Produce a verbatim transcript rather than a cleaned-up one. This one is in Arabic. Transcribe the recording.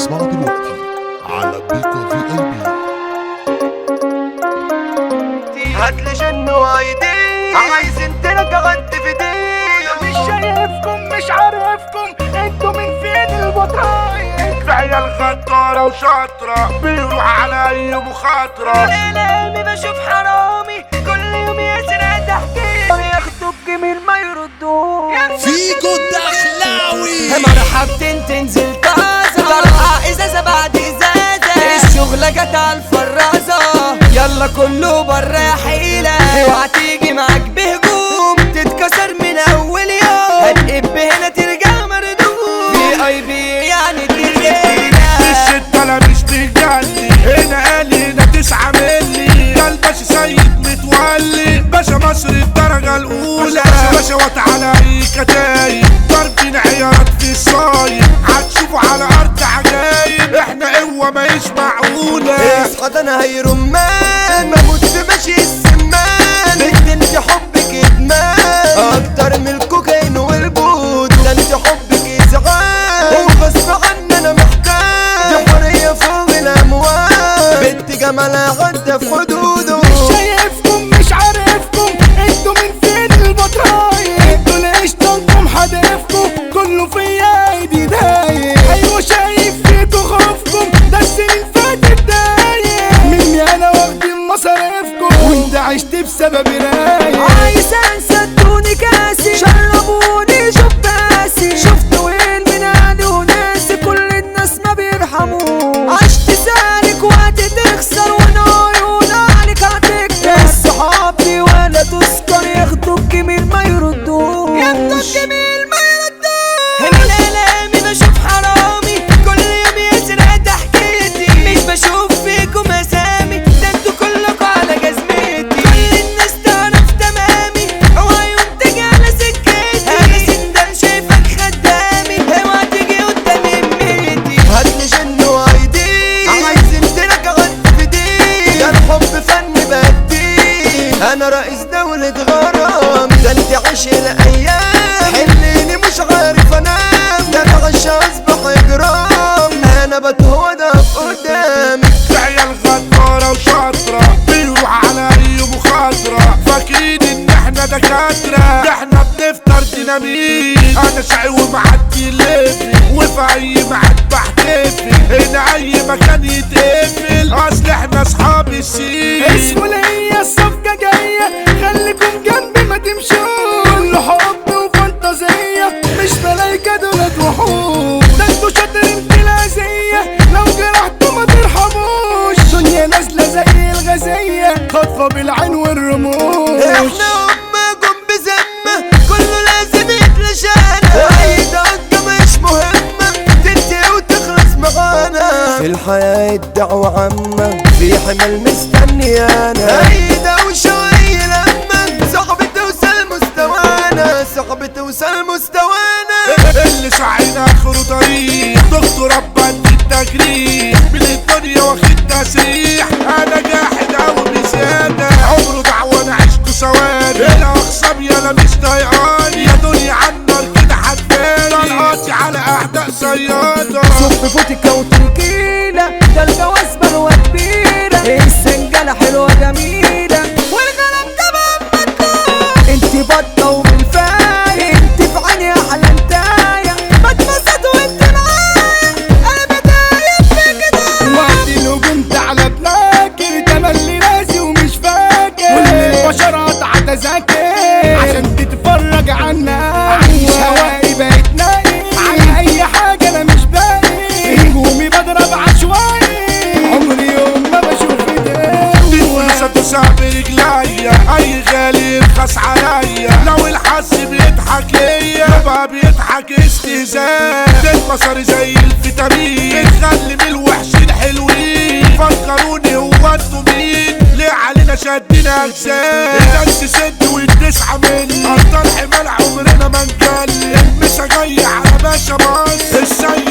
تسمعوا دلوقتي على بيكا في اي بي. هاتلي جن وايدي عايز انت قعدت في دي. مش شايفكم مش عارفكم انتوا من فين البطايق. في عيال غدارة وشاطرة بيروح على اي مخاطرة. الاقلامي بشوف حرامي كل يوم يسرق تحكيمي ياخدوا الجميل ما يردوه. فيكو الدخلاوي مرحبتين تنزل طازة طرقة ازازة بعد ازازة. الشغلة جت على الفرازة يلا كله برا يا حيلة. اوعى تيجي معاك بهجوم تتكسر من اول يوم. هتقب هنا ترجع مردود في اي بي يعني تغيرنا. الشدة لا مش تجلي هنا قال هنا تسعة ملي. ده الباشا سيد متولي باشا مصر الدرجة الأولى. باشا وتعالى اي كتايب ضربين عيارات في الصايب. هتشوفوا على أرض عجايب احنا قوة ماهيش معقولة. اصحى ده انا هي رمان بموت في ماشي السمان. بنت انت حبك ادمان اكتر من الكوكايين والبود. ده انت حبك ازعاج وغصب عني انا محتاج. دي حرية فوق الاموال بنت جمالها غدا في حدوده. مش شايفكم مش عارفكم انتوا من فين البطايق. انتوا ليش طنكم حدافكم كله فيا ايدي دايق. ايوه شايف فيكوا خوفكم ده السنين فاتت دايق. مني انا واخدين مصاريفكم وانت عشت بسبب رايق. عايز انسى ادوني كاسي شربوني شباسي. شفت وين من اهلي وناسي كل الناس ما بيرحموش. عشت سالك وقت تخسر ونعيون عليك هتكتر. الصحاب دي ولا تذكر ياخدوا الجميل ما يردوش. ياخدوا الجميل ما يردوش. هنا الاقلامي بشوف حرامي كل يوم يسرق تحكيتي. مش بشوف فيكم اسامي ده انتوا كلكوا على جزمتي. كل الناس تعرف تمامي اوعى يوم تيجي على سكتي. انا سندان شايفك خدامي اوعى تيجي قدام همتي. هاتلي جن وايدي عايز انت قعدت في دي. ده الحب فن بدي انا رئيس دولة غرام. ده انت عيش الايام حليني مش عارف انام. ده انا غش اصبح اجرام انا بتهودى في قدامي. في عيال غدارة وشاطرة بيروح على اي مخاطرة. فاكرين ان احنا دكاترة ده احنا بنفطر ديناميت. انا شقي ومعدي ليفي وفي اي ميعاد بحتفي. هنا اي مكان يتقفل اصل احنا اصحاب السين. اسمه ليا الصفقة جاية خليكم جنبي ما تمشوش. كله حب وفانتازية مش ملايكة دولت وحوش. ده انتوا شاطرين في الأذية لو جرحتوا ما ترحموش. دنيا نازلة زي الغزية خاطفة بالعين والرموش. احنا امكم بذمة كله لازم يتلشانا. اي دقة مش مهمة تنتهي وتخلص معانا. في الحياة الدعوة عامة في حمل مستنيانا. اي دوشة واي لما صاحبي توصل مستوانا. صاحبي توصل مستوانا. اللي سعينا اخره طريق دكتور رباني التجريح. من الدنيا واخد تسريح انا جاحد اوي بزيادة. عمره دعوة انا عشته ثواني. انا اخصم يالا مش طايقاني. يا دنيا عالنار كده حداني. طلقاتي على اعداء صيادة. صب فوتيكا وتنكيلة ده الجواز بلوة كبيرة. السنجلة حلوة جميلة والغلام تمام مطلوب. انتي بطة وبالفاية انتي في عيني احلى انتاية. بتبسط وانت معايا انا بدايق في كده. وقت الهجوم تعالى بلاكر تملي راسي ومش فاكر. كل البشر قطعة تذاكر عشان تتفرج عنا. عايش هوائي بقيت ناقي على اي حاجة انا مش باقي. هجومي بضرب عشوائي عمري يوم ما بشوف ايديه. دوسة برجليا اي غالي يرخص عليا. لو الحظ بيضحك ليا يبقى بيضحك استهزاء. المصاري زي الفيتامين بتخلي من الوحشين حلوين. فكروني هو انتوا مين ليه علينا شادين اجزاء. الدنس سد والتسعة مني ابطال حمال عمرنا ما نجلي. المسا جاي على باشا مصر السيد